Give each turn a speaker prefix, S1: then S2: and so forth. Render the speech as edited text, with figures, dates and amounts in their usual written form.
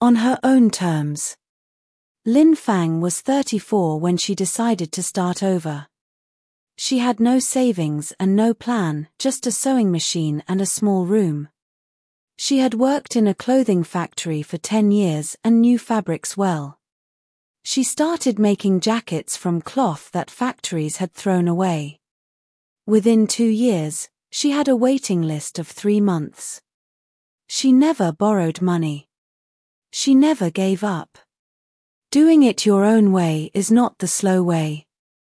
S1: On her own terms. Lin Fang was 34 when she decided to start over. She had no savings and no plan, just a sewing machine and a small room. She had worked in a clothing factory for 10 years and knew fabrics well. She started making jackets from cloth that factories had thrown away. Within 2 years, she had a waiting list of 3 months. She never borrowed money. She never gave up. Doing it your own way is not the slow way.